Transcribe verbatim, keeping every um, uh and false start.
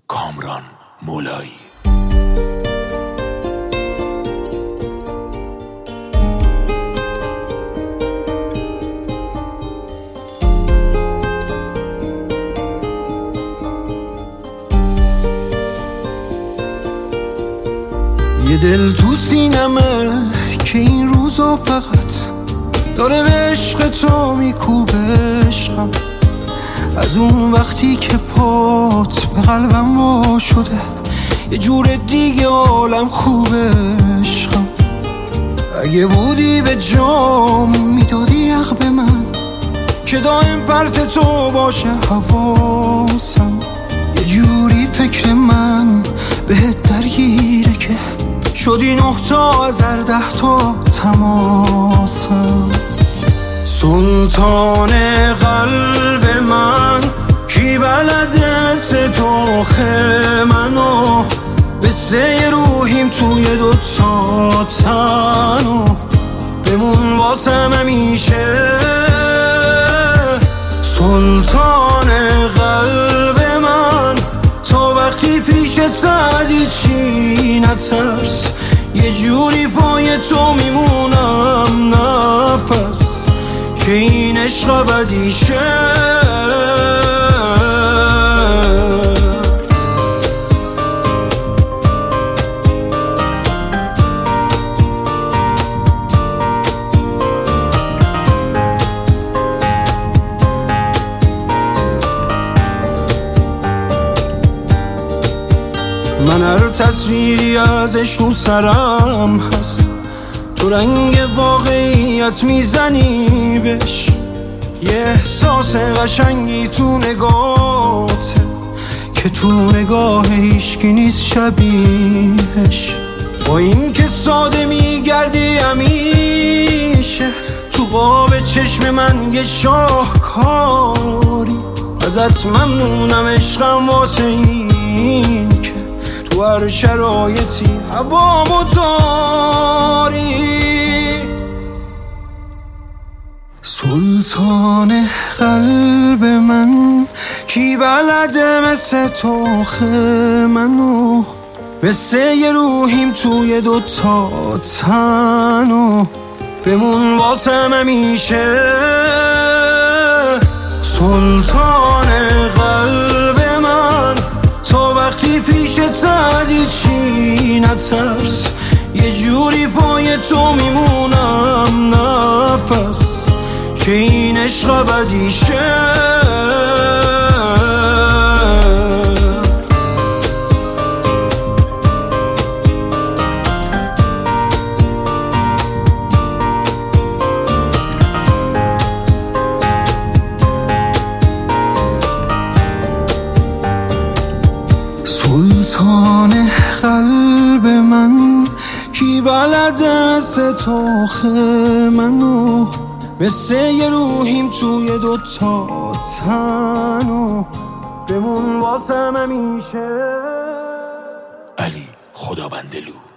کامران مولایی. یه دل تو سینمه که این روزا فقط داره به عشق تو میکوبه عشقم. از اون وقتی که پات به قلبم وا شده یه جور دیگه عالم خوبه عشقم. اگه بودی به جام میدادی حق به من که دائم پرت تو باشه حواسم. یه جوری فکر من بهت درگیره که شدی نه تا از هر ده تا تماسم. سلطان قلب من کی بلده ستاخ منو به سه روحیم توی دوتا تنو بمون واسم همیشه. سلطان قلب من تا وقتی پیشت از هیچی نترس یه جوری پای تو میمونم نفس که این عشق ابدیشه. من هر تصویری ازش تو سرم هست تو رنگ واقعیت میزنی بهش. یه احساس قشنگی تو نگاهته که تو نگاه هیچکی نیست شبیهش. با این که ساده میگردی همیشه تو قاب چشم من یه شاهکاری. ازت ممنونم عشقم واسه این که تو هر شرایطی هوامو داری. سلطان قلب من کی بلده مثل تاخ منو مثل یه روحیم توی دوتا تنو بمون واسم همیشه. سلطان قلب من تا وقتی پیشت از هیچی نترس یه جوری پای تو میمونم نفس که این عشق ابدیشه. سلطان قلب من کی بلده ستاخ منو مثل یه روحیم توی دوتا تنو بمون واسم همیشه. علی خدابندلو.